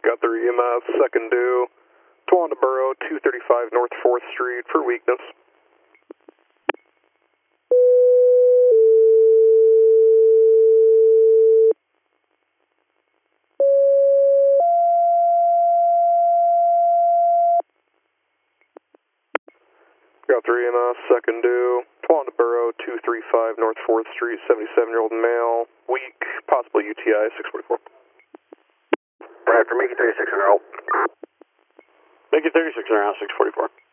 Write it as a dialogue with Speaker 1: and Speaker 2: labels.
Speaker 1: Got 3 EMS, second due, Towanda Borough, 235 North 4th Street for weakness. Got 3 EMS, second due, Towanda Borough, 235 North 4th Street, 77-year-old male, weak, possible UTI, 644.
Speaker 2: Right, for Mickey 36 and roll.
Speaker 3: Mickey 36 and around 644.